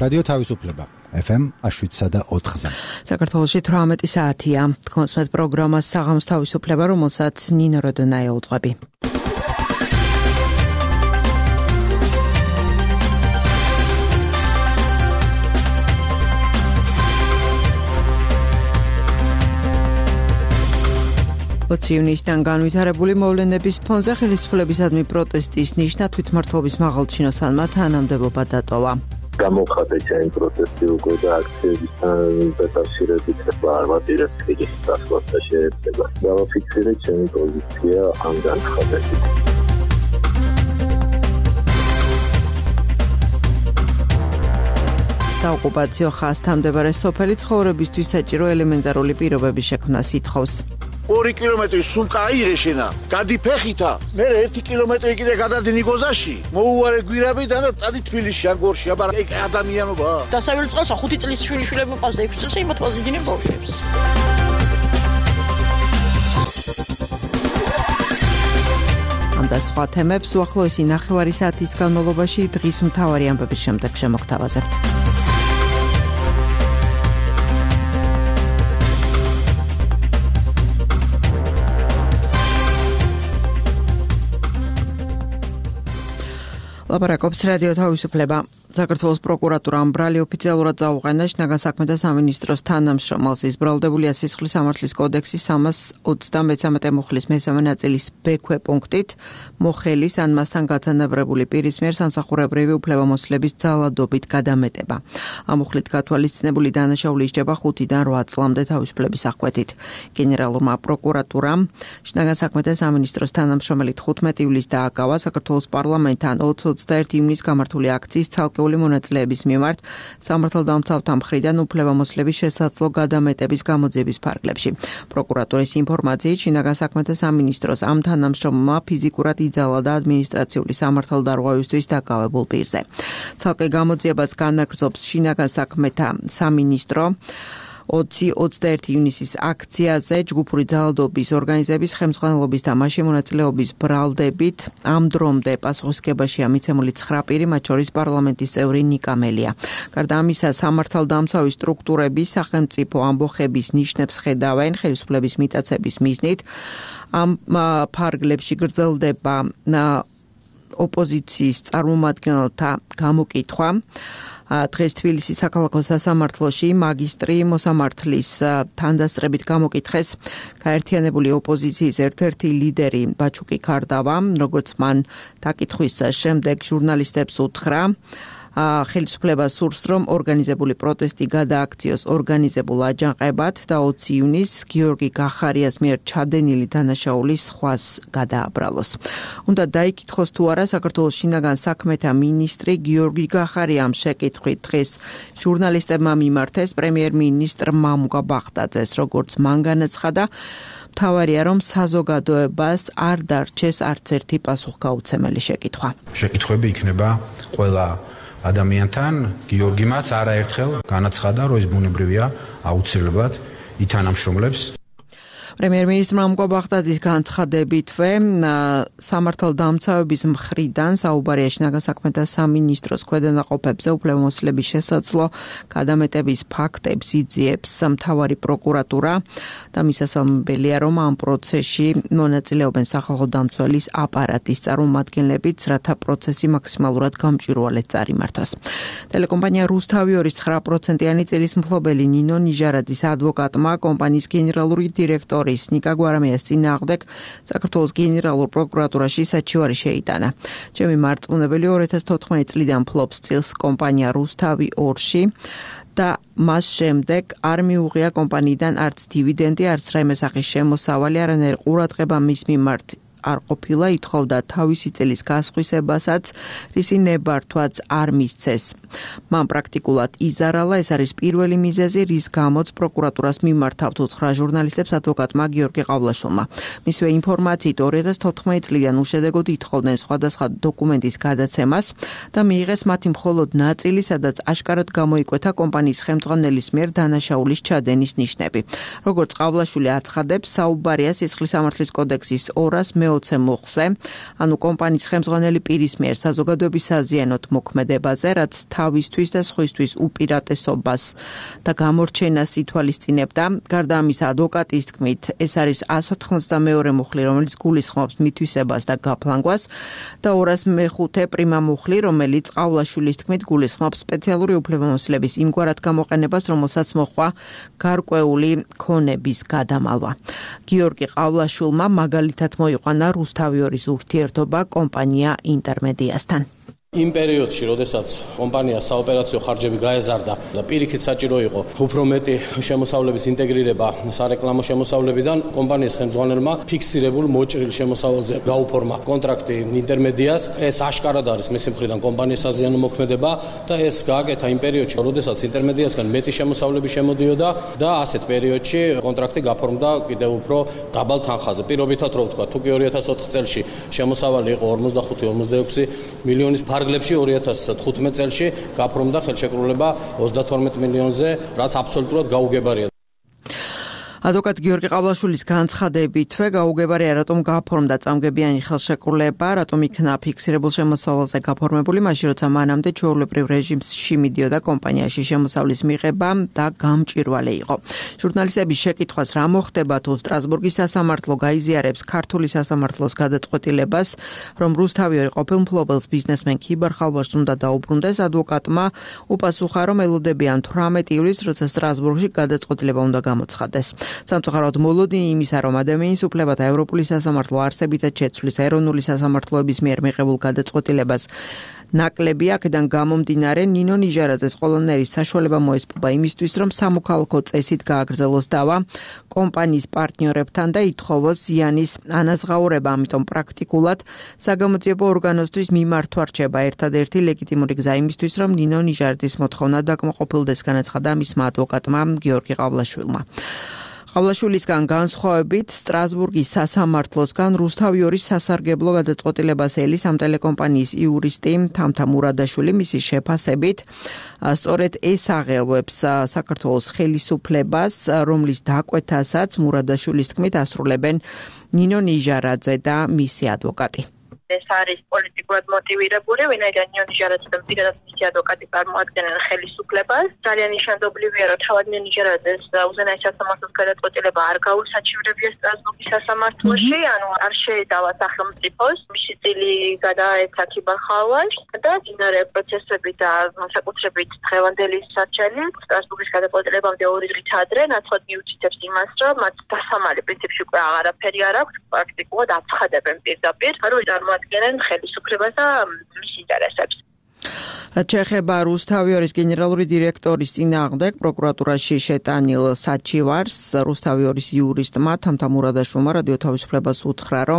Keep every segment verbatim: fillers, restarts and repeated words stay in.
რადიო თავისუფლება ეფ ემ შვიდსა და ოთხზე. საქართველოში თვრამეტი საათია. კონსმეთ პროგრამას საღამოს თავისუფლება, რომელსაც ნინო როდონაია უძღვები. ოცი ივნისიდან განვითარებული მოვლენების ფონზე ხელისუფლებისადმი პროტესტის ნიშნა თვითმმართველობის მაღალჩინოსანმა თანამდებობა დატოვა. გამოხატე ჩემი პროტესტი უკვე და აქციებისთან დაკავშირებით არ ვაპირებ ხილის დასვლას და შეერთებას. დავაფიქსირე ჩემი პოზიცია ამ განცხადებით. საოკუპაციო ხაზთან მდებარე სოფელი ცხოვრებისთვის საჭირო ელემენტარული პირობების შექმნას ითხოვს. ორი კილომეტრი სულკა აიღე შენა, გადი ფეხითა, მე ერთი კილომეტრი კიდე გადადი ნიგოზაში, მოუვარე გვირაბიდან და წადი თბილისში ან გორში, აბა ეგ ადამიანობა. დასავლეთ წყალს ხუთი წლის შვილიშვილი მოყავს და ექვსი წელს იმათ ვაზიდინებ ბავშვებს. ამ და სხვა თემებს უახლოესი ნახევარი საათის განმავლობაში დღის მთავარი ამბების შემდეგ შემოგთავაზებთ. ლაპარაკობს რადიო თავისუფლება. საქართველოს პროკურატურამ ბრალი ოფიციალურად წაუყენა შინაგან საქმეთა სამინისტროს თანამშრომელს. ის ბრალდებულია სისხლის სამართლის კოდექსის სამას ოცდამეცამეტე მუხლის მესამე ნაწილის ბ-ქვე პუნქტით მოხელის ან მასთან გათანაბრებული პირის მიერ სამსახურებრივი უფლებამოსილების ძალადობით გადამეტება. ამ მუხლით გათვალისწინებული დანაშაული ისჯება ხუთიდან რვა წლამდე თავისუფლების აღკვეთით. გენერალურმა პროკურატურამ შინაგან საქმეთა სამინისტროს თანამშრომელი თხუთმეტი ივლისს დააკავა საქართველოს პარლამენტთან ოცი ოცდაერთი ივნისს გამართული აქციის ცალკეული მონაწილეების მიმართ სამართალდამცავთა მხრიდან უფლებამოსილების შესაძლო გადამეტების გამოძიების ფარგლებში. პროკურატურის ინფორმაციით შინაგან საქმეთა სამინისტროს ამ თანამშრომლმა ფიზიკურად იძალა და ადმინისტრაციული სამართალდარღვევისთვის დაკავებულ პირზე. ცალკე გამოძიებას განაგრძობს შინაგან საქმეთა სამინისტრო ოცი ოცდაერთი ივნისის აქციაზე ჯგუფური ძალადობის ორგანიზების ხელმძღვანელობის და მასში მონაწილეობის ბრალდებით ამ დრომდე პასუხისმგებაშია მიცემული ცხრა პირი, მათ შორის პარლამენტის წევრი ნიკა მელია. გარდა ამისა, სამართალდამცავი სტრუქტურები სახელმწიფო ამბოხების ნიშნებს ხედავენ ხელისუფლების მიტაცების მიზნით. ამ ფარგლებში გრძელდება ოპოზიციის წარმომადგენელთა გამოკითხვა. დღეს თბილისის საქალაქო სასამართლოში მაგისტრი მოსამართლის თანდასწრებით გამოკითხეს გაერთიანებული ოპოზიციის ერთ-ერთი ლიდერი ბაჩუკი ქარდავა, როგორც მან დაკითხვის შემდეგ ჟურნალისტებს უთხრა, ხელისუფლება სურს, რომ ორგანიზებული პროტესტი გადააქციოს ორგანიზებულ აჯანყებად და ოცი ივნისს გიორგი გახარიას მიერ ჩადენილი დანაშაულის სხვას გადააბრალოს. უნდა დაიკითხოს თუ არა საქართველოს შინაგან საქმეთა მინისტრი გიორგი გახარიამ შეკითხვით დღეს ჟურნალისტებმა მიმართეს პრემიერ-მინისტრ მამუკა ბახტაძეს, როგორც მან განაცხადა, მთავარია, რომ საზოგადოებას არ დარჩეს არც ერთი პასუხგაუცემელი შეკითხვა. შეკითხვები იქნება ყველა ადამიანთან, გიორგიმაც არაერთხელ განაცხადა, რომ ეს ბუნებრივია, აუცილებლად ითანამშრომლებს. პრემიერ-მინისტრ მამუკა ბახტაძის განცხადებითვე სამართალდამცავების მხრიდან საუბარია შინაგან საქმეთა სამინისტროს ქვედანაყოფებზე უფლებამოსილების შესაძლო გადამეტების ფაქტებს იძიებს მთავარი პროკურატურა და მისასალმებელია, რომ ამ პროცესში მონაწილეობენ სახალხო დამცველის აპარატის წარმომადგენლებიც, რათა პროცესი მაქსიმალურად გამჭვირვალედ წარიმართოს. ტელეკომპანია რუსთავი ორის ცხრა პროცენტიანი წილის მფლობელი ნინო ნიჟარაძის ადვოკატმა კომპანიის გენერალური დირექტორი ნიკა გვარამიას წინააღმდეგ საქართველოს გენერალურ პროკურატურაში საჩივარი შეიტანა. ჩემი მარწმუნებელი ორი ათას თოთხმეტი წლიდან ფლობს წილს კომპანია რუსთავი ორში და მას შემდეგ არ მიუღია კომპანიიდან არც დივიდენდი, არც რაიმე სახის შემოსავალი, არანაირი ყურადღება მის მიმართ არ ყოფილა, ითხოვდა თავისი წელის გასხვისებასაც, რისი ნებართვაც არ მისცეს. მან პრაქტიკულად იზარალა, ეს არის პირველი მიზეზი, რის გამოც პროკურატურას მიმართავთ უთხრა ჟურნალისტებს ადვოკატმა გიორგი ყავლაშვილმა. მისივე ინფორმაციით ორი ათას თოთხმეტი წლიდან უშედეგოდ ითხოვდნენ სხვადასხვა დოკუმენტის გადაცემას და მიიღეს მათი მხოლოდ ნაწილი, სადაც აშკარად გამოიკვეთა კომპანიის ხელმძღვანელის მიერ დანაშაულის ჩადენის ნიშნები. როგორც ყავლაშვილი აცხადებს, საუბარია სისხლის სამართლის კოდექსის ორას მეოცე მუხლზე, ანუ კომპანიის ხელმძღვანელი პირის მიერ საზოგადოების საზიანოდ მოქმედებაზე, რაც თავისთვის და სხვისთვის უპირატესობას და გამორჩენას ითვალისწინებდა. გარდა ამისა, ადვოკატის თქმით, ეს არის εκατს ოთხმოცდამეორე მუხლი, რომელიც გულისხმობს მითვისებას და გაფლანგვას და ორას მეხუთე პრიმა მუხლი, რომელიც ყავლაშვილის თქმით გულისხმობს სპეციალური უფლებამოსილების იმგვარად გამოყენებას, რომელსაც მოჰყვა გარკვეული ქონების გადამალვა. გიორგი ყავლაშვილმა მაგალითად მოიყვანა რუსთავიორის ურთიერთობა კომპანია ინტერმედიასთან. იმ პერიოდში, როდესაც კომპანია საოპერაციო ხარჯები გაეზარდა და პირიქით საჭირო იყო უფრო მეტი შემოსავლების ინტეგრირება სარეკლამო შემოსავლებიდან, კომპანიის ხელმძღვანელმა ფიქსირებულ მოჭრილ შემოსავალზე გაუფორმა კონტრაქტი ინტერმედიას. ეს აშკარად არის მისი მხრიდან კომპანიის საზიანო მოქმედება და ეს გააკეთა იმ პერიოდში, როდესაც ინტერმედიასგან მეტი შემოსავლები შემოდიოდა და ასეთ პერიოდში კონტრაქტი გაფორმდა კიდევ უფრო დაბალ თანხაზე. პირობითად რო ვთქვა, თუ კი ორი ათას ოთხ წელში შემოსავალი იყო ორმოცდახუთი ორმოცდაექვსი მილიონის ფარგლებში, ორი ათას თხუთმეტ წელში გაფორმდა ხელშეკრულება ოცდათორმეტ მილიონზე, რაც აბსოლუტურად გაუგებარია. ადვოკატ გიორგი ყავლაშვილის განცხადებითვე გაუგებარია, რატომ გაფორმდა წამგებიანი ხელშეკრულება, რატომ იქნა ფიქსირებულ შემოსავალზე გაფორმებული, მაშინ როცა მანამდე ჩვეულებრივ რეჟიმში მიდიოდა კომპანიაში შემოსავლის მიღება და გამჭვირვალე იყო. ჟურნალისტების შეკითხვას, რა მოხდება თუ სტრასბურგის სასამართლო გაიზიარებს ქართული სასამართლოს გადაწყვეტილებას, რომ რუსთავიორი ყოფილ მფლობელს ბიზნესმენ ქიბარ ხალვაშს უნდა დაუბრუნდეს, ადვოკატმა უპასუხა, რომ ელოდებიან თვრამეტი ივლისს, როცა სტრასბურგში გადაწყვეტილება უნდა გამოცხადდეს. სამწუხაროდ მოლოდინი იმისა, რომ ადამიანის უფლებათა ევროპული სასამართლო არსებითად შეცვლის ეროვნული სასამართლოების მიერ მიღებულ გადაწყვეტილებას ნაკლები, აქედან გამომდინარე, ნინო ნიჟარაძეს ყველანაირი საშუალება მოესპობა იმისთვის, რომ სამოქალაქო წესით გააგრძელოს დავა კომპანიის პარტნიორებთან და ითხოვოს ზიანის ანაზღაურება. ამიტომ პრაქტიკულად საგამოძიებო ორგანოსთვის მიმართვა რჩება ერთადერთი ლეგიტიმური გზა იმისთვის, რომ ნინო ნიჟარაძის მოთხოვნა დაკმაყოფილდეს, განაცხადა მისმა ადვოკატმა გიორგი ყავლაშვილმა. ყავლაშვილისგან განსხვავებით, სტრასბურგის სასამართლოსგან რუსთავიორის სასარგებლო გადაწყვეტილებას ელის ამ ტელეკომპანიის იურისტი თამთა მურადაშვილი მისი შეფასებით, სწორედ ეს აღელვებს საქართველოს ხელისუფლებას, რომლის დაკვეთასაც მურადაშვილის თქმით ასრულებენ ნინო ნიჟარაძე და მისი ადვოკატი. ეს არის პოლიტიკურად მოტივირებული, ვინაიდან ნინო ნიჟარაძე და პირადად მისი ადვოკატი წარმოადგენენ ხელისუფლებას. ძალიან ნიშანდობლივია, რომ თავად ნინო ნიჟარაძეს უზენაეს სასამართლოს გადაწყვეტილება არ გაუსაჩივრებია სტრასბურგის სასამართლოში, ანუ არ შეედავა სახელმწიფოს, მისი წილი გადაეცა ქიბარ ხალვაშს და მდინარე პროცესები და განსაკუთრებით დღევანდელი საჩელი სტრასბურგის გადაწყვეტილებამდე ორი დღით ადრე ნაცვლად მიუთითებს იმას, რომ მათ დასამალი პრინციპში უკვე აღარაფერი არ აქვს, პრაქტიკულად აცხადებენ პირდაპირ, რომ წარმოადგენენ ხელისუფლებას და მის ინტერესებს. რაც შეეხება რუსთავიორის გენერალური დირექტორის წინააღმდეგ პროკურატურაში შეტანილ საჩივარს, რუსთავიორის იურისტმა თამთა მურადაშვილმა რადიო თავისუფლებას უთხრა, რომ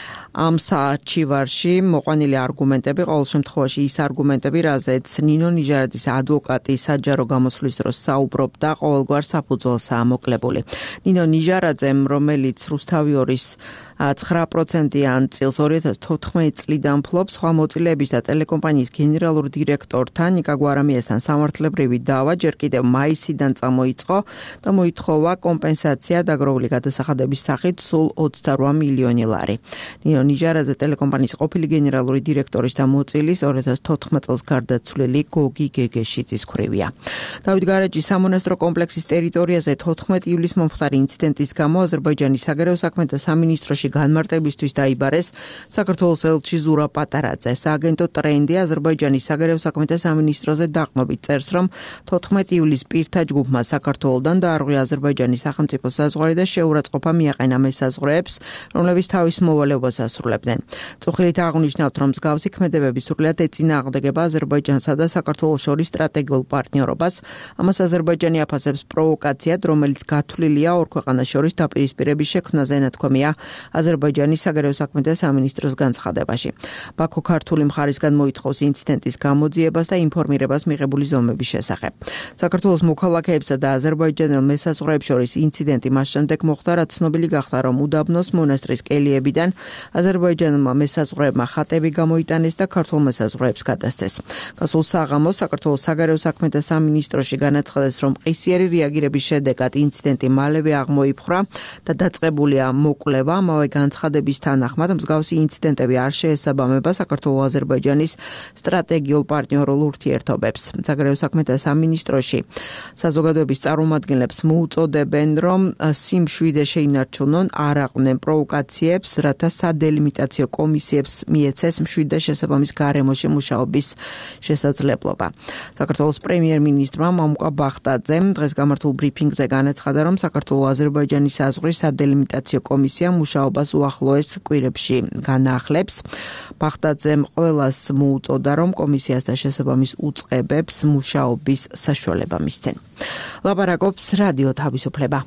ამ საჩივარში მოყვანილი არგუმენტები, ყოველ შემთხვევაში ის არგუმენტები, რაზეც ნინო ნიჟარაძის ადვოკატი საჯარო გამოსვლის დროს საუბრობდა, ყოველგვარ საფუძველსაა მოკლებული. ნინო ნიჟარაძემ, რომელიც რუსთავიორის ცხრა პროცენტიან წილს ორი ათას თოთხმეტი წლიდან ფლობს, სხვა მოწილეების და ტელეკომპანიის გენერალურ დირექტორთან ნიკა გვარამიასთან სამართლებრივი დავა ჯერ კიდევ მაისიდან წამოიწყო და მოითხოვა კომპენსაცია დაგროვილი გადასახადების სახით სულ ოცდარვა მილიონი ლარი. ნინო ნიჟარაძე ტელეკომპანიის ყოფილი გენერალური დირექტორის და მოწილის ორი ათას თოთხმეტ წელს გარდაცვლილი გოგი გეგეშიძის ქვრივია. დავით გარეჯის სამონასტრო კომპლექსის ტერიტორიაზე თოთხმეტი ივლისს მომხდარი ინციდენტის გამო აზერბაიჯანის საგარეო საქმეთა სამინისტროში განმარტებისთვის დაიბარეს საქართველოს ელჩი ზურა პატარაძე. სააგენტო ტრენდი აზერბაიჯანის საგარეო საქმეთა სამინისტროზე დაყნობით წერს, რომ თოთხმეტი ივლისს პირთა ჯგუფმა საქართველოდან დაარღვია აზერბაიჯანის სახელმწიფო საზღვარი და შეურაცხყოფა მიაყენა მესაზღვრეებს, რომლებიც თავის მოვალეობას ასრულებდნენ. წუხილით აღნიშნავთ, რომ მსგავსი ქმედებები სრულიად ეწინააღმდეგება აზერბაიჯანსა და საქართველოს შორის სტრატეგიულ პარტნიორობას. ამას აზერბაიჯანი აფასებს პროვოკაციად, რომელიც გათვლილია ორ ქვეყანას შორის დაპირისპირების შექმნაზე, ნათქვამია აზერბაიჯანის საგარეო საქმეთა სამინისტროს განცხადებაში. ბაქო ქართული მხარისგან მოითხოვს ინციდენტის გამოძიებას და ინფორმირებას მიღებული ზომების შესახებ. საქართველოს მოქალაქეებსა და აზერბაიჯანელ მესაზღვრეებს შორის ინციდენტი მას შემდეგ მოხდა, რაც ცნობილი გახდა, რომ უდაბნოს მონასტრის კელიებიდან აზერბაიჯანელმა მესაზღვრეებმა ხატები გამოიტანეს და ქართულ მესაზღვრეებს გადასცეს. გასულ საღამოს საქართველოს საგარეო საქმეთა სამინისტროში განაცხადეს, რომ ყისიერი რეაგირების შედეგად ინციდენტი მალევე აღმოიფხვრა და დაწყებულია მოკვლევა. ამავე ამავე განცხადების თანახმად მსგავსი ინციდენტები არ შეესაბამება საქართველო-აზერბაიჯანის სტრატეგიულ პარტნიორულ ურთიერთობებს. საგარეო საქმეთა სამინისტროში საზოგადოების წარმომადგენლებს მოუწოდებენ, რომ სიმ შვიდე შეინარჩუნონ, არ აყვნენ პროვოკაციებს, რათა სადელიმიტაციო კომისიებს მიეცეს მშვიდე შესაბამის გარემოში მუშაობის შესაძლებლობა. საქართველოს პრემიერ-მინისტრმა მამუკა ბახტაძემ დღეს გამართულ ბრიფინგზე განაცხადა, რომ საქართველო-აზერბაიჯანის საზღვრის სადელიმიტაციო კომისია მუშაობას უახლოეს კვირებში განაახლებს. ბახტაძემ ყველას მოუწოდა, რომ კომისიას და შესაბამის უწყებებს მუშაობის საშუალება მისცენ. ლაპარაკობს რადიო თავისუფლება.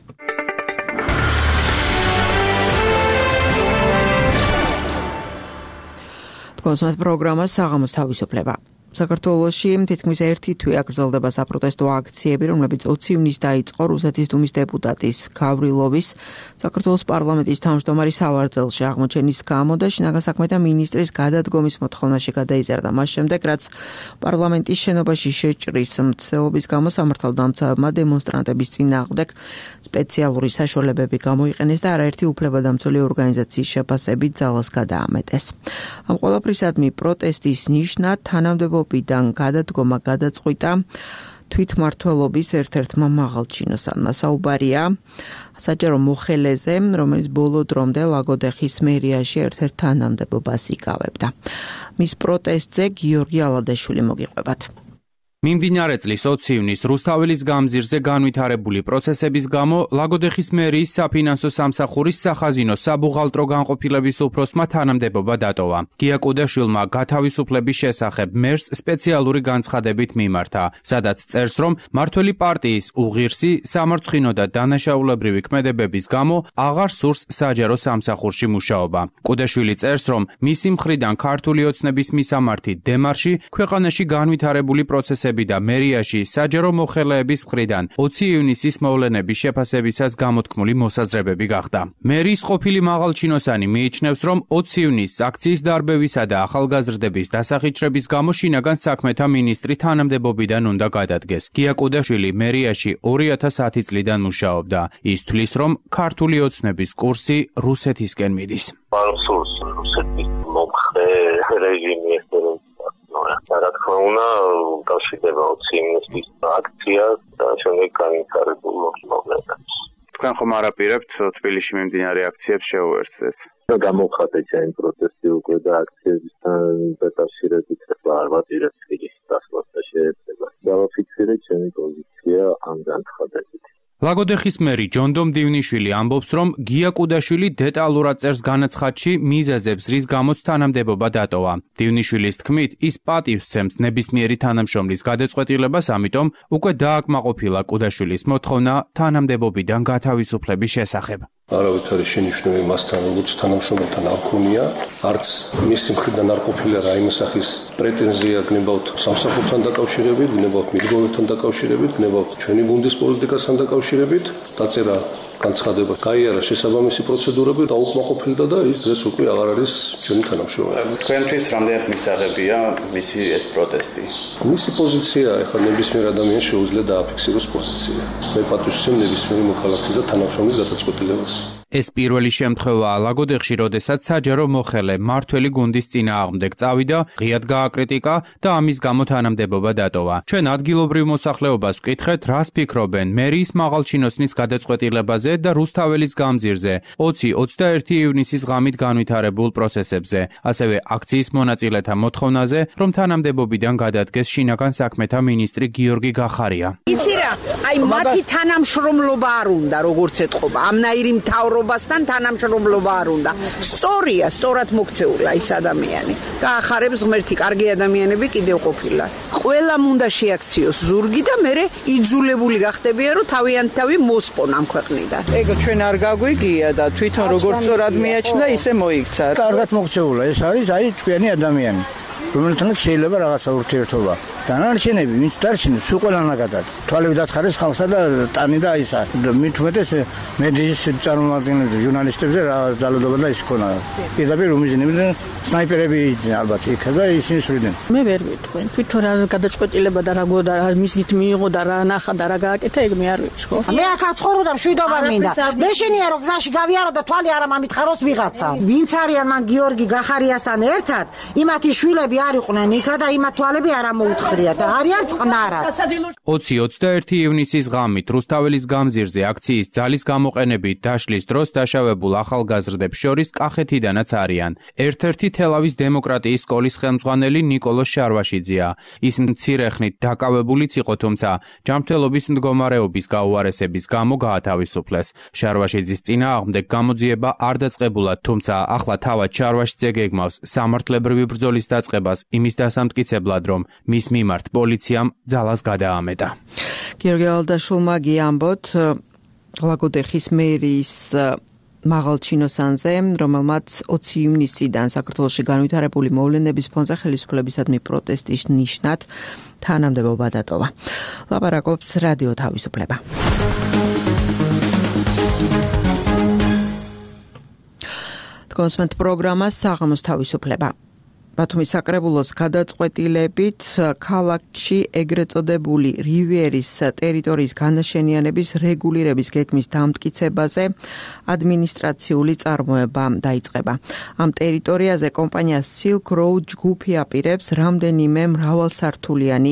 თქვენს პროგრამას საღამოს თავისუფლება. საქართველოში თითქმის ერთი თვე აგრძელდება საპროტესტო აქციები, რომლებიც ოცი ივნისს დაიწყო რუსეთის დუმის დეპუტატის გავრილოვის, საქართველოს პარლამენტის თავმჯდომარის სავარძელში აღმოჩენის გამო და შინაგან საქმეთა მინისტრის გადადგომის მოთხოვნაში გადაიზარდა. მას შემდეგ, რაც პარლამენტის შენობაში შეჭრის მცდელობის გამო სამართალდამცავებმა დემონსტრანტების წინააღმდეგ სპეციალური საშუალებები გამოიყენეს და არაერთი უფლებადამცველი ორგანიზაციის შეფასებით ძალას გადაამეტეს. ამ ყველაფრისადმი პროტესტის ნიშნად თანამდებობიდან გადადგომა გადაწყვიტა თვითმმართველობის ერთ-ერთმა მაღალჩინოსანმა. საუბარია საჯარო მოხელეზე, რომელიც ბოლო დრომდე ლაგოდეხის მერიაში ერთ-ერთ თანამდებობას იკავებდა. მის პროტესტზე გიორგი ალადაშვილი მოგიყვებათ. მიმდინარე წლის ოცი ივნისს რუსთაველის გამზირზე განვითარებული პროცესების გამო ლაგოდეხის მერიის საფინანსო სამსახურის სახაზინო საბუღალტრო განყოფილების უფროსმა თანამდებობა დატოვა. გია კუდაშვილმა გათავისუფლების შესახებ მერს სპეციალური განცხადებით მიმართა, სადაც წერს, რომ მართველი პარტიის უღირსი, სამარცხინო და დანაშაულებრივი ქმედებების გამო აღარ სურს საჯარო სამსახურში მუშაობა. კუდაშვილი წერს, რომ მისი მხრიდან ქართული ოცნების მისამართი დემარში ქვეყანაში განვითარებული პროცესები და მერიაში საჯარო მოხელეების მხრიდან ოცი ივნისის მოვლენების შეფასებისას გამოთქმული მოსაზრებები გახდა. მერიის ყოფილი მაღალჩინოსანი მიიჩნევს, რომ ოცი ივნისს აქციის დარბევისა და ახალგაზრდების დასახიჩრების გამო შინაგან საქმეთა მინისტრი თანამდებობიდან უნდა გადადგეს. გია კუდაშვილი მერიაში ორი ათას ათი წლიდან მუშაობდა. ის თვლის, რომ ქართული ოცნების კურსი რუსეთისკენ მიდის. პარსულს რუსეთის მომხრე რეჟიმი რა თქმა უნდა, უკავშირდება ოცი ივნისის აქციას და შემდეგ განვითარებულ მოვლენებს. თქვენ ხომ არაპირებთ თბილისში მიმდინარე აქციებს შეუერთდეთ? გამოვხატეთ ჩემი პროტესტი უკვე და აქციებისთან დაკავშირებით არ ვაპირებ თბილისის დასვლას და შეერთებას. დავაფიქსირეთ ჩემი პოზიცია ამ განცხადებით. ლაგოდეხის მერი ჯონდომ დივნიშვილი ამბობს, რომ გია კუდაშვილი დეტალურად წერს განაცხადში მიზეზებს, რის გამოც თანამდებობა დატოვა. დივნიშვილის თქმით, ის პატივს სცემს ნებისმიერი თანამშრომლის გადაწყვეტილებას, ამიტომ უკვე დააკმაყოფილა კუდაშვილის მოთხოვნა თანამდებობიდან გათავისუფლების შესახებ. არავითარი შენიშვნები მასთან როგორც თანამშრომელთან არ ქონია, არც მისი მხრიდან არ ყოფილა რაიმე სახის პრეტენზია გნებავთ სამსახურთან დაკავშირებით, გნებავთ მიდგომებთან დაკავშირებით, გნებავთ ჩვენი გუნდის პოლიტიკასთან დაკავშირებით, დაწერა განცხადება, გაიარა შესაბამისი პროცედურები და უკმაყოფილდა და ის დღეს უკვე აღარ არის ჩვენი თანამშრომელი. თქვენთვის რამდენად მისაღებია მისი ეს პროტესტი? მისი პოზიცია, ეხლა ნებისმიერ ადამიანს შეუძლია დააფიქსიროს პოზიცია. მე პატივს ვსცემ ნებისმიერი მოქალაქის და თანამშრომლის გადაწყვეტილებას. ეს პირველი შემთხვევაა ლაგოდეხში, როდესაც საჯარო მოხელე მართველი გუნდის წინააღმდეგ წავიდა, ღიად გააკრიტიკა და ამის გამო თანამდებობა დატოვა. ჩვენ ადგილობრივ მოსახლეობას ვკითხეთ, რას ფიქრობენ მერიის მაღალჩინოსნის გადაწყვეტილებაზე და რუსთაველის გამზირზე ოცი ოცდაერთი ივნისის ღამით განვითარებულ პროცესებზე, ასევე აქციის მონაწილეთა მოთხოვნაზე, რომ თანამდებობიდან გადადგეს შინაგან საქმეთა მინისტრი გიორგი გახარია. იცი რა, აი მათი თანამშრომლობა არ უნდა, როგორც ეთყობა, ამნაირი მთავრობასთან თანამშრომლობა არ უნდა. სწორია, სწორად მოქცეულა ის ადამიანი. გაახარებს ღმერთი, კარგი ადამიანები კიდევ ყოფილა. ყველამ უნდა შეაქციოს ზურგი და მერე იძულებული გახდებიან, რომ თავიანთ თავი მოსპონ ამ ქვეყნიდან. ეგ ჩვენ არ გაგვიგია და თვითონ როგორც სწორად მიაჩნდა, ისე მოიქცა. კარგად მოქცეულა, ეს არის აი თქვენი ადამიანი, რომელთანაც შეიძლება რაღაცა ურთიერთობა. დანარჩენები, ვინც დარჩენებს, უყველანაგადად. თვალები დათხარეს ხალხსა და ტანი და ისა. მით უმეტეს მედიის წარმომადგენლებზე, ჟურნალისტებზე რა ძალადობა და ის ქონა. პირდაპირ უმიზნებდნენ სნაიპერები ალბათ იქა და ისინი სვლიდნენ. მე ვერ ვიტყვი. თვითონ რა გადაწყვეტილება და რა გოდა რა მისით მიიღო და რა ნახა და რა გააკეთა, ეგ მე არ ვიცი ხო? მე აქ აცხოვრო და მშვიდობა მინდა. მე შენია რომ გზაში გავიარო და თვალი არ ამამითხაროს ვიღაცა. ვინც არიან მან გიორგი გახარიასთან ერთად, იმათი შვილები არ იყვნენ იქა და იმათ თვალები არ ამოუთხრია და არიან წყნარად. ოცი ოცდაერთი ივნისის ღამით რუსთაველის გამზირზე აქციის ძალის გამოყენებით დაშლის დროს დაშავებულ ახალგაზრდებს შორის კახეთიდანაც არიან. ერთ-ერთი თელავის დემოკრატიის სკოლის ხელმძღვანელი ნიკოლოს შარვაშიძეა. ის მცირეხნით დაკავებულიც იყო, თუმცა ჯანმრთელობის მდგომარეობის გაუარესების გამო გაათავისუფლეს. შარვაშიძის წინააღმდეგ გამოძიება არ დაწყებულად, თუმცა ახლა თავად შარვაშიძე გეგმავს სამართლებრივი ბრძოლის დაწყებას იმის დასამტკიცებლად, რომ მის მიმართ პოლიციამ ძალას გადაამეტა. გიორგი ალდაშულმა გიამბოთ ლაგოდეხის მერიის მაღალჩინოსანზე, რომელმაც ოცი ივნისიდან საქართველოში განვითარებული მოვლენების ფონზე ხელისუფლებისადმი პროტესტის ნიშნად თანამდებობა დატოვა. ლაპარაკობს რადიო თავისუფლება. კონსმენტ პროგრამა საღამოს თავისუფლება. ბათუმის საკრებულოს გადაწყვეტილებით ქალაქში ეგრეთ წოდებული რივიერის ტერიტორიის განაშენიანების რეგულირების გეგმის დამტკიცებაზე ადმინისტრაციული წარმოება დაიწყება. ამ ტერიტორიაზე კომპანია Silk Road ჯგუფი აპირებს რამდენიმე მრავალსართულიანი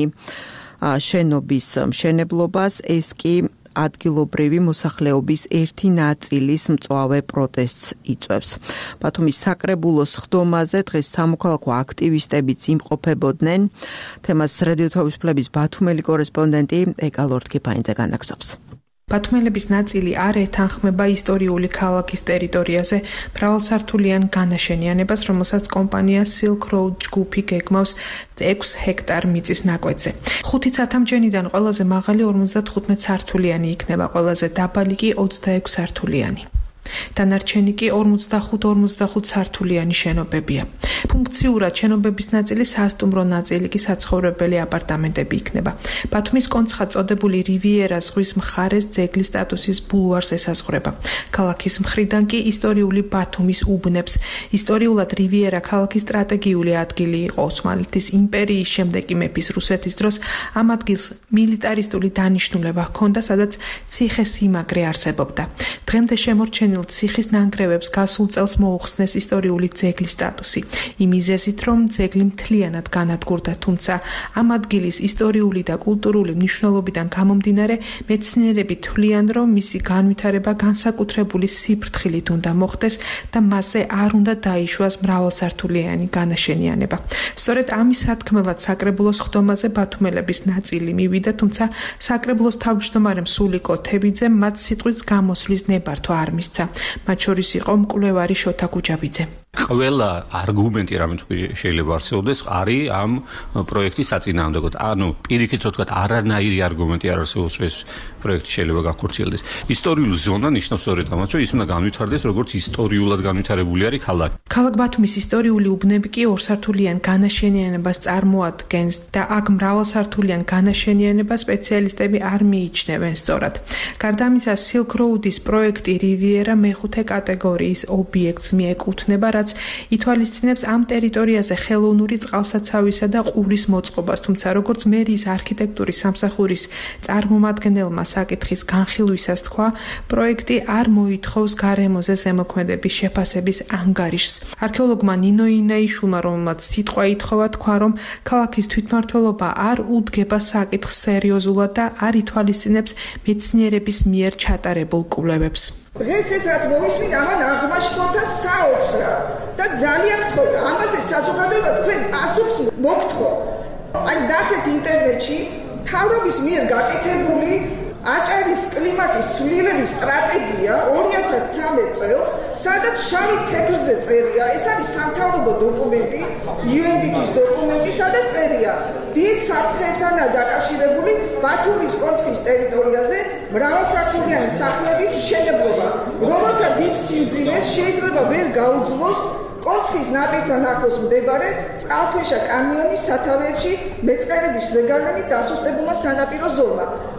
შენობის მშენებლობას, ეს კი ადგილობრივი მოსახლეობის ერთი ნაწილის მწვავე პროტესტს იწვევს. ბათუმის საკრებულოს ხდომაზე დღეს სამოქალაქო აქტივისტებიც იმყოფებოდნენ. თემას რადიო თავისუფლების ბათუმელი კორესპონდენტი ეკა ლორთქიფაინძე განაგრძობს. ბათუმელების ნაწილი არ ეთანხმება ისტორიული ქალაქის ტერიტორიაზე მრავალსართულიან განაშენიანებას, რომელსაც კომპანია Silk Road ჯგუფი გეგმავს ექვს ჰექტარ მიწის ნაკვეთზე. ხუთი ცათამჯენიდან ყველაზე მაღალი ორმოცდათხუთმეტ სართულიანი იქნება, ყველაზე დაბალი კი ოცდაექვსი სართულიანი. დანარჩენი კი ორმოცდახუთ ორმოცდახუთ სართულიანი შენობებია. ფუნქციურად შენობების ნაწილი სასტუმრო, ნაწილი კი საცხოვრებელი აპარტამენტები იქნება. ბათუმის კონცხად წოდებული რივიერა ზღვის მხარეს ძეგლის სტატუსის ბულვარს ესაზღვრება. ქალაქის მხრიდან კი ისტორიული ბათუმის უბნებს. ისტორიულად რივიერა ქალაქის სტრატეგიული ადგილი იყო ოსმალეთის იმპერიის შემდეგ კი მეფის რუსეთის დროს. ამ ადგილს მილიტარისტული დანიშნულება ჰქონდა, სადაც ციხე-სიმაგრე არსებობდა. დღემდე შემორჩენილ ციხის ნანგრევებს გასულ წელს მოუხსნეს ისტორიული ძეგლის სტატუსი. იმიზესით, რომ ძეგლი მთლიანად განადგურდა, თუმცა ამ ადგილის ისტორიული და კულტურული მნიშვნელობიდან გამომდინარე, მეცნიერები თვლიან, რომ მისი განვითარება განსაკუთრებული სიფრთხილით უნდა მოხდეს და მასზე არ უნდა დაიშვას მრავალსართულიანი განაშენიანება. სწორედ ამის სათქმელად საკრებულოს ხდომაზე ბათუმელების ნაწილი მივიდა, თუმცა საკრებულოს თავმჯდომარე სულიკო თებიძემ მათ სიტყვის გამოსვლის ნებართვა არ მისცა. მათ შორის იყო მკვლევარი შოთა კუჯაბიძე. ყველა არგუმენტი, რამე შეიძლება არსებობდეს, არის ამ პროექტის საწინააღმდეგოდ. ანუ პირიქით ვთქვათ, არანაირი არგუმენტი არ არსებობს, რომ ეს პროექტი შეიძლება გახორციელდეს. ისტორიული ზონა ნიშნავს სწორედ ამას, რომ ის უნდა განვითარდეს, როგორც ისტორიულად განვითარებული არის ქალაქი. ქალაქ ბათუმის ისტორიული უბნები კი ორსართულიან განაშენიანებას წარმოადგენს და აქ მრავალსართულიან განაშენიანებას სპეციალისტები არ მიიჩნევენ სწორად. გარდა ამისა, Silk Road-ის პროექტი რივიერა მეხუთე კატეგორიის ობიექტს მიეკუთვნება, რაც ითვალისწინებს ამ ტერიტორიაზე ხელოვნური წყალსაცავისა და ყურის მოწყობას, თუმცა როგორც მერიის არქიტექტურის სამსახურის წარმომადგენელმა საკითხის განხილვისას თქვა, პროექტი არ მოითხოვს გარემოზე ზემოქმედების შეფასების ანგარიშს. არქეოლოგმა ნინო ინაიშვილმა, რომელმაც სიტყვა ითხოვა, თქვა, რომ ქალაქის თვითმმართველობა არ უდგება საკითხს სერიოზულად და არ ითვალისწინებს მეცნიერების მიერ ჩატარებულ კვლევებს. დღეს ეს რაც მოვისმით, ამან აღმაშფოთა საოცრად და ძალიან გთხოვთ, ამაზე საზოგადოება თქვენ პასუხს მოგთხოვ. აი ნახეთ ინტერნეტში თავრობის მიერ გაკეთებული აჭარის კლიმატის ცვლილების სტრატეგია ორი ათას ცხრამეტ წელს, სადაც შავი თეთრზე წერია, ეს არის სამთავრობო დოკუმენტი, იუ ენ დი პი-ის დოკუმენტი, სადაც წერია დიდ საფრთხეთანაა დაკავშირებული ბათუმის კონცხის ტერიტორიაზე მრავალსართულიანი სახლების მშენებლობა, რომელთა დიდ სიმძიმეს შეიძლება ვერ გაუძლოს კონცხის ნაპირთან ახლოს მდებარე წყალქვეშა კანიონის სათავეებში მეწყერების ზეგავლენით დასუსტებულმა სანაპირო ზოლმა.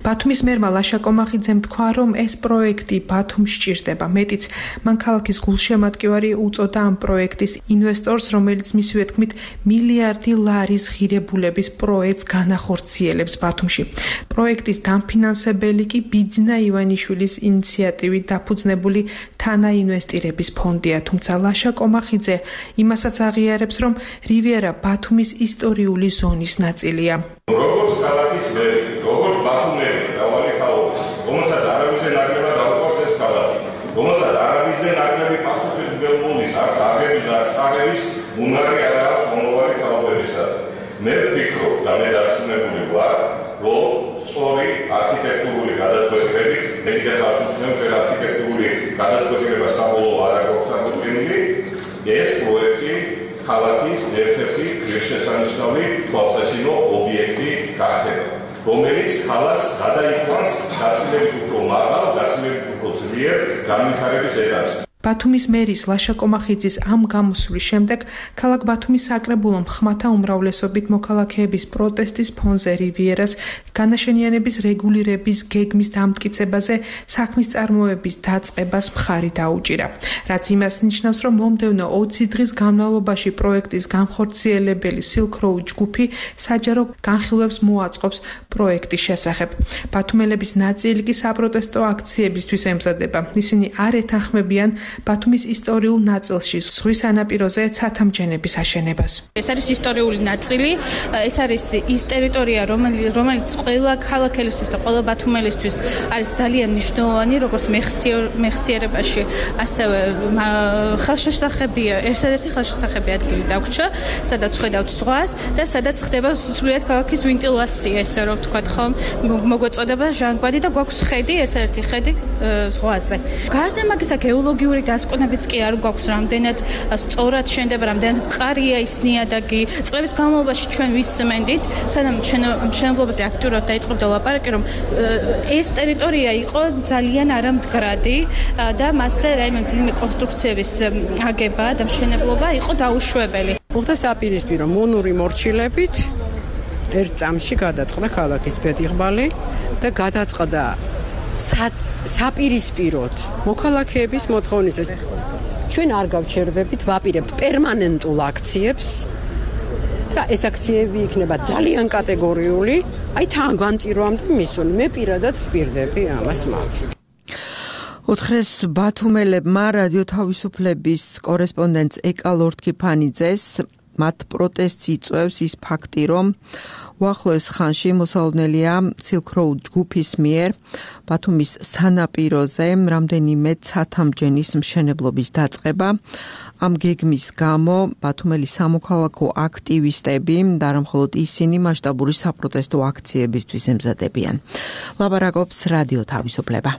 ბათუმის მერმა ლაშა კომახიძემ თქვა, რომ ეს პროექტი ბათუმს სჭირდება. მეტიც, მან ქალაქის გულშემატკივარი უწოდა ამ პროექტის ინვესტორს, რომელიც მისივე თქმით მილიარდი ლარის ღირებულების პროექტს განახორციელებს ბათუმში. პროექტის დამფინანსებელი კი ბიძინა ივანიშვილის ინიციატივით დაფუძნებული თანაინვესტირების ფონდია, თუმცა ლაშა კომახიძე იმასაც აღიარებს, რომ რივიერა ბათუმის ისტორიული ზონის ნაწილია. როგორც ქალაქის მერი, როგორც ბათუმელი, მრავალი თაობის, რომელსაც არაბიზე ნაკლებად დაუყვარს ეს ქალაქი, რომელსაც არაბიზე ნაკლები პასუხისმგებლობის, არც აღების და არც აღების უნარი არ აქვს მომავალი თაობებისა. მე ვფიქრობ და მე დარწმუნებული ვარ, რომ სწორი არქიტექტურული გადაწყვეტილებით, მე კიდევ ხასუსნեմ, რომ არქიტექტურული გადაწყვეტილება საბოლოო არ აქვს აღმოჩენილი, ეს პროექტი ქალაქის ერთ-ერთი ღირსშესანიშნავი თვალსაჩინო ობიექტი გახდება, რომელიც ქალაქს გადაიყვანს გაცილებით უფრო მაღალ, გაცილებით უფრო ძლიერ განვითარების ეტაპზე. ბათუმის მერის ლაშა კომახიძის ამ გამოსვლის შემდეგ ქალაქ ბათუმის საკრებულომ ხმათა უმრავლესობით მოქალაქეების პროტესტის ფონზე რივიერას განაშენიანების რეგულირების გეგმის დამტკიცებაზე საქმის წარმოების დაწყებას მხარი დაუჭირა. რაც იმას ნიშნავს, რომ მომდევნო ოცი დღის განმავლობაში პროექტის განხორციელებელი Silk Road ჯგუფი საჯარო განხილვებს მოაწყობს პროექტის შესახებ. ბათუმელების ნაწილი კი საპროტესტო აქციებისთვის ემზადება. ისინი არ ეთანხმებიან ბათუმის ისტორიულ ნაწილში ზღვის სანაპიროზე ცათამბჯენების აშენებას. ეს არის ისტორიული ნაწილი, ეს არის ის ტერიტორია, რომელიც ყველა ქალაქელისთვის და ყველა ბათუმელისთვის არის ძალიან მნიშვნელოვანი, როგორც მეხსიერებაში, ასევე ხელშესახებია, ერთადერთი ხელშესახები ადგილი დაგვრჩა, სადაც ხედავთ ზღვას და სადაც ხდება სრულიად ქალაქის ვენტილაცია, ესე რომ ვთქვათ, ხომ, მოგვეწოდება ჟანგბადი და გვაქვს ხედი, ერთადერთი ხედი ზღვაზე. გარდა მაგისა გეოლოგიური დასკვნებიც კი არ გვაქვს, რამდენად სწორად შენდება, რამდენად მყარია ის ნიადაგი. წლების განმავლობაში ჩვენ ვისმენდით, სანამ მშენებლობაზე აქტიურად დაიწყებდა ლაპარაკი, რომ ეს ტერიტორია იყო ძალიან არამდგრადი და მასზე რაიმე ძიმე კონსტრუქციების აგება და მშენებლობა იყო დაუშვებელი. უხდა საპირისპირო მონური მორჩილებით ერთ წამში გადაწყდა ქალაქის ბედიღბალი და გადაწყდა საპირისპიროდ მოქალაქეების მოთხოვნისა. ჩვენ არ გავჩერდებით, ვაპირებთ პერმანენტულ აქციებს და ეს აქციები იქნება ძალიან კატეგორიული, აი თან განწირვამდე მისული. მე პირადად ვპირდები ამას მათ. ოთხრეს ბათუმელებმა რადიო თავისუფლების კორესპონდენტს ეკა ლორთქიფანიძეს მათ პროტესტს იწვევს ის ფაქტი, რომ უახლოეს ხანში მოსალოდნელია Silk Road ჯგუფის მიერ ბათუმის სანაპიროზე რამდენიმე ცათამბჯენის მშენებლობის დაწყება. ამ გეგმის გამო ბათუმელი სამოქალაქო აქტივისტები და არა მხოლოდ ისინი მასშტაბური საპროტესტო აქციებისთვის ემზადებიან. ლაპარაკობს რადიო თავისუფლება.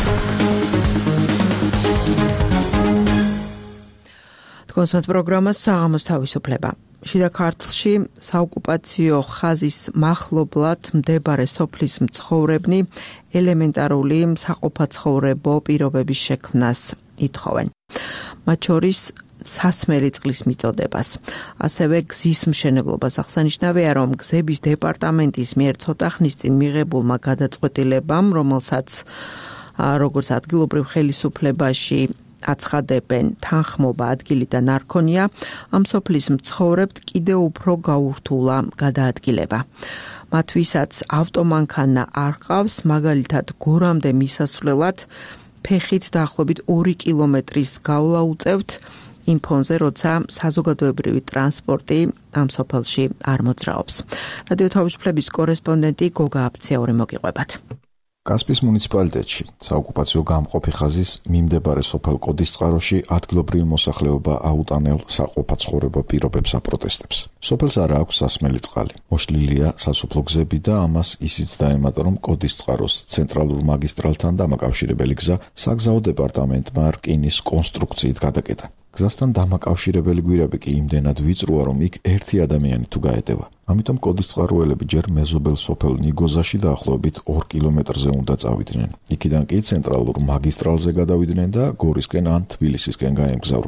კონსერტ პროგრამა საღამოს თავისუფლება. შიდა ქართლში საოკუპაციო ხაზის მახლობლად მდებარე სოფლის მცხოვრებნი ელემენტარული საყოფაცხოვრებო პირობების შექმნას ითხოვენ. მათ შორის სასმელი წყლის მიწოდებას. ასევე გზის მშენებლობას. აღსანიშნავია, რომ გზების დეპარტამენტის მიერ ცოტა ხნის წინ მიღებულმა გადაწყვეტილებამ, რომელსაც როგორც ადგილობრივ ხელისუფლებაში აცხადებენ თანხმობა ადგილი და ნარქონია, ამ სოფლის მცხოვრებთ კიდევ უფრო გაურთულა გადაადგილება. მათვისაც ავტომანქანა არ ყავს, მაგალითად გორამდე მისასვლელად ფეხით დაახლოებით ორი კილომეტრის გავლა უწევთ იმ ფონზე, როცა საზოგადოებრივი ტრანსპორტი ამ სოფელში არ მოძრაობს. რადიო თავისუფლების კორესპონდენტი გოგა აფციური მოგიყვებათ. კასპიის მუნიციპალიტეტში საოკუპაციო გამყოფი ხაზის მიმდებარე სოფელ კოდისწყაროში ადგილობრივი მოსახლეობა აუტანელ საყოფაცხოვრებო პირობებს აპროტესტებს. სოფელს არ აქვს სასმელი წყალი. მოშლილია სასოფლო გზები და ამას ისიც დაემატა, რომ კოდისწყაროს ცენტრალურ მაგისტრალთან დამაკავშირებელი გზა საგზაო დეპარტამენტმა რკინის კონსტრუქციით გადაკეტა. გზასთან დამაკავშირებელი გვირაბი კი იმდენად ვიწროა, რომ იქ ერთი ადამიანი თუ გაეტევა. ამიტომ კოდისწყაროელები ჯერ მეზობელ სოფელ ნიგოზაში დაახლოებით ორ კილომეტრზე უნდა წავიდნენ. იქიდან კი ცენტრალურ მაგისტრალზე გადავიდნენ და გორისკენ ან თბილისისკენ გაემგზავრონ.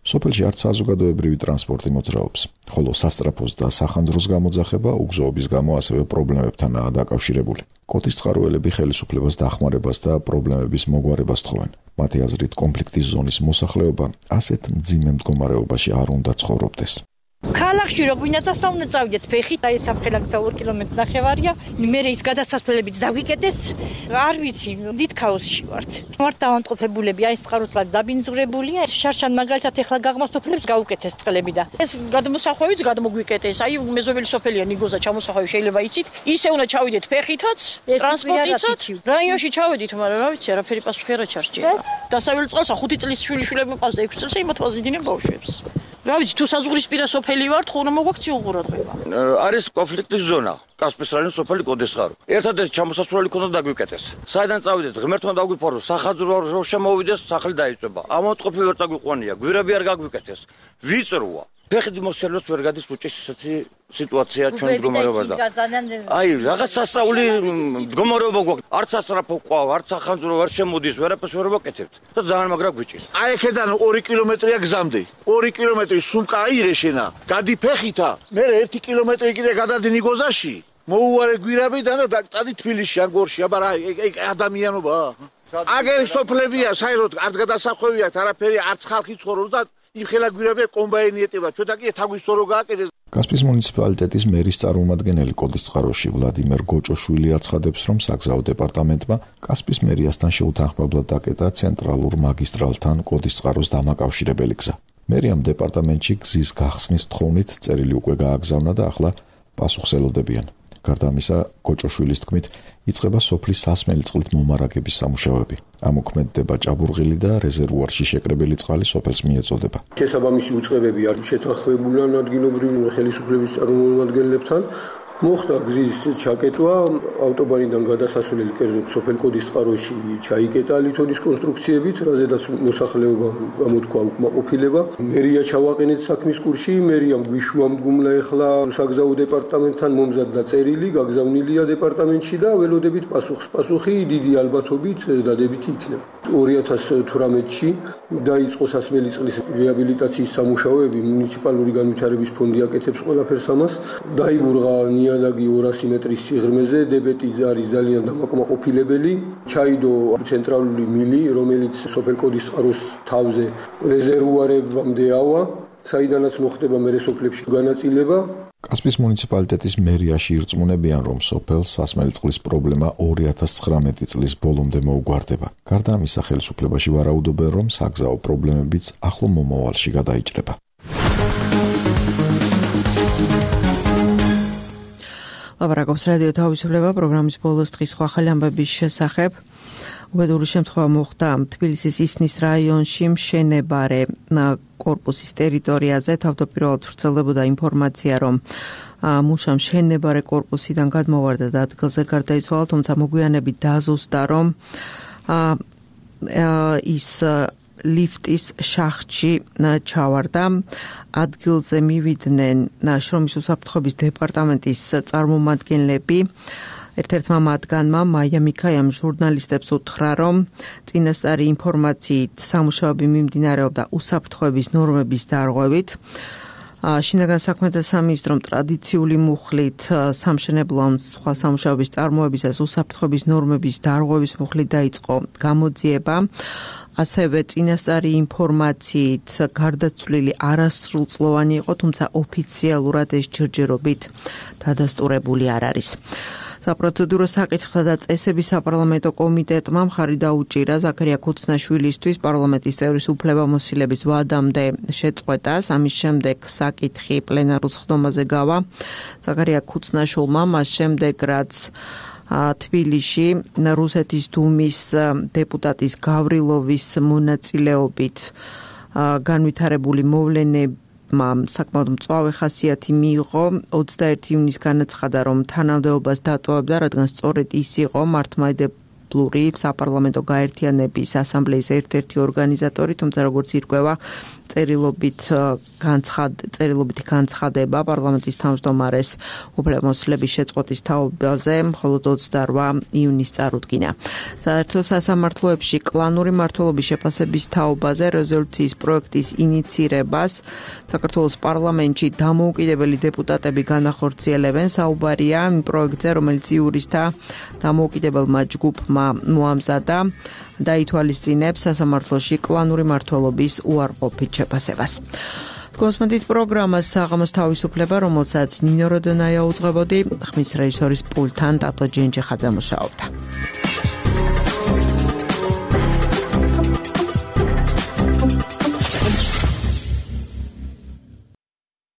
სოფელში არც საზოგადოებრივი ტრანსპორტი მოძრაობს, ხოლო სასწრაფოს და სახანძროს გამოძახება უგზოობის გამო ასევე პრობლემებთანაა დაკავშირებული. კოდის წყაროელები ხელისუფლებას დახმარებას და პრობლემების მოგვარებას თხოვენ. მათი აზრით, კონფლიქტის ზონის მოსახლეობა ასეთ მძიმე მდგომარეობაში არ უნდა ცხოვრობდეს. ქალაქში რო გვინაცავს და უნდა წავიდეთ ფეხით, აი საფრთხე ორი კილომეტრი ნახევარია. მე ის გადასასვლელებიც დავიკეტეს. არ ვიცი, დიდ ქაოსში ვართ. ვართ დავამტყოფებულები, აი წყაროსლად დაბინძურებულია. შარშან მაგალითად ეხლა გაღმასოფლებს გაუკეთეს წყლები და ეს გადმოსახვევიც გადმოგვიკეტეს. აი მეზობელი სოფელია ნიგოზა ჩამოსახვევი შეიძლება იცით. ისე უნდა ჩავიდეთ ფეხითაც, ტრანსპორტითაც. რაიონში ჩავედით, მაგრამ რა ვიცი, არაფერი პასუხი არ აჩარჩია. დასავლელ წყალსა ხუთი წლის შვილიშვილები მყავს და ექვსი წელს იმათ ვაზიდინებ ბავშვებს. რა ვიცი, თუ საზღვრისპირა სოფელი ვართ, ხო უნდა მოგვაქციო ყურადღება. არის კონფლიქტის ზონა. კასპიის რაიონის სოფელი კოდისწყარო. ერთადერთი ჩამოსასვლელი ქონდა დაგვიკეტეს. საიდან წავიდეთ, ღმერთმა დაგვიფარო, სახაზრო რო შემოვიდეს, სახლი დაიწובה. ამოტყოფი ვერ წაგვიყვანია, გვირაბი არ გაგვიკეტეს. ვიწროა. ფეხით მოსელოს ვერ გადის უჭის ესეთი სიტუაცია ჩვენ მდგომარეობა და აი რაღაც სასწაული მდგომარეობა გვაქვს. არც სასწრაფო ყვა, არც სახანძრო არ შემოდის, ვერაფერს ვერ ვაკეთებთ და ძალიან მაგრა გვიჭის. აი ეხედან ორი კილომეტრია გზამდე. ორი კილომეტრი სუმკა აირეშენა. გადი ფეხითა. მე ერთი კილომეტრი კიდე გადადი ნიგოზაში. მოუვარე გვირაბიდან და დაწყდი თბილისში ან გორში, აბა რა ადამიანობა. აგერ სოფლებია, საერთოდ არც გადასახვევი აქვს, არაფერი, არც ხალხი ცხოვრობს და იხელა გვირაბია კომბაინი ეტება. ჩვენ და კი თაგვისო რო გააკეთეს. კასპიის მუნიციპალიტეტის მერის წარმომადგენელი კოდისწყაროში ვლადიმერ გოჭოშვილი აცხადებს, რომ საგზაო დეპარტამენტმა კასპიის მერიასთან შეუთანხმებლად დაკეტა ცენტრალურ მაგისტრალთან კოდისწყაროს დამაკავშირებელი გზა. მერიამ დეპარტამენტში გზის გახსნის თხოვნით წერილი უკვე გააგზავნა და ახლა პასუხს ელოდებიან. გარდა ამისა, გოჭოშვილის თქმით, იწყება სოფლის სასმელი წყლით მომარაგების სამუშაოები. ამოქმედდება ჭაბურღილი და რეზერვუარში შეკრებილი წყალი სოფელს მიეწოდება. შესაბამისი უწყებები არ შეთანხმებულია ადგილობრივი ხელისუფლების წარმომადგენლებთან. მოხდა გზის ჩაკეტვა, ავტობანიდან გადასასვლელი კერძოდ სოფელ კოდისწყაროში ჩაიკეტა ლითონის კონსტრუქციებით, რაზედაც მოსახლეობა გამოთქვა უკმაყოფილება. მერია ჩავაყენეთ საქმის კურსში, მერიამ გვიშუამდგმლა ეხლა საგზაო დეპარტამენტთან მომზადდა წერილი, გაგზავნილია დეპარტამენტში და ველოდებით პასუხს. პასუხი დიდი ალბათობით დადებითი იქნება. ორი ათას თვრამეტში დაიწყო სასმელი წყლის რეაბილიტაციის სამუშაოები, მუნიციპალური განვითარების ფონდი აკეთებს ყველაფერს ამას. დაიბურღა ნიადაგი ორასი მეტრის სიღრმეზე, დებეტი არის ძალიან დამაკმაყოფილებელი. ჩაიდო ცენტრალური მილი, რომელიც სოფელ კოდისწყაროს თავზე რეზერვუარებამდე ავა, საიდანაც მოხდება მერე სოფლებში განაწილება. კასპიის მუნიციპალიტეტის მერიაში ირწმუნებიან, რომ სოფელს სასმელი წყლის პრობლემა ორი ათას ცხრამეტი წლის ბოლომდე მოუგვარდება. გარდა ამისა, ხელისუფლებაში ვარაუდობენ, რომ საგზაო პრობლემებიც ახლო მომავალში გადაიჭრება. ლაპარაკობს რადიო თავისუფლება პროგრამის ბოლოს დღის სხვა ახალი ამბების შესახებ. უბედური შემთხვევა მოხდა თბილისის ისნის რაიონში მშენებარე კორპუსის ტერიტორიაზე. თავდაპირველად ვრცელდებოდა ინფორმაცია, რომ მუშა მშენებარე კორპუსიდან გადმოვარდა და ადგილზე გარდაიცვალა, თუმცა მოგვიანებით დაზუსტა, რომ ის ლიფტის შახტში ჩავარდა. ადგილზე მივიდნენ შრომის უსაფრთხოების დეპარტამენტის წარმომადგენლები. ერთ-ერთმა მათგანმა მაია მიქაიამ ჟურნალისტებს უთხრა, რომ წინასწარი ინფორმაციით სამუშაოები მიმდინარეობდა უსაფრთხოების ნორმების დარღვევით. შინაგან საქმეთა სამინისტრომ ტრადიციული მუხლით სამშენებლო ან სხვა სამუშაოების წარმოებისას უსაფრთხოების ნორმების დარღვევის მუხლით დაიწყო გამოძიება. ასევე წინასწარი ინფორმაციით გარდაცვლილი არასრულწლოვანი იყო, თუმცა ოფიციალურად ეს ჯერჯერობით დადასტურებული არ არის. საპროცედურო საკითხთა და წესების საპარლამენტო კომიტეტმა მხარი დაუჭირა ზაქარია ქუცნაშვილისთვის პარლამენტის წევრის უფლებამოსილების ვადამდე შეწყვეტას. ამის შემდეგ საკითხი პლენარულ სხდომაზე გავა ზაქარია ქუცნაშვილმა, მას შემდეგ რაც თბილისში რუსეთის დუმის დეპუტატის გავრილოვის მონაწილეობით განვითარებული მოვლენებმა საკმაოდ მწვავე ხასიათი მიიღო. ოცდაერთი ივნისს განაცხადა, რომ თანამდებობას დატოვებდა, რადგან სწორედ ის იყო მართლმადიდებლური საპარლამენტო გაერთიანების ასამბლეის ერთ-ერთი ორგანიზატორი, თუმცა როგორც ირკვევა, წერილობით განცხად წერილობითი განცხადება პარლამენტის თავმჯდომარეს უფლებამოსილების შეწყვეტის თაობაზე მხოლოდ ოცდაორ ივნის წარუდგინა. საერთო სასამართლოებში კლანური მმართველობის შეფასების თაობაზე რეზოლუციის პროექტის ინიცირებას საქართველოს პარლამენტში დამოუკიდებელი დეპუტატები განახორციელებენ. საუბარია იმ პროექტზე, რომელიც იურისთა დამოუკიდებელმა ჯგუფმა მოამზადა და ითვალისწინებს სასამართლოში კლანური მმართველობის უარყოფით შეფასებას. Kosmetit programmas sāgamas თავისუფლება, რომელსაც ნინო როდონაია უძღვებოდი, ხმის რეჟისორის პულტთან ტატო ჯენჯი ხაძამუშაობდა.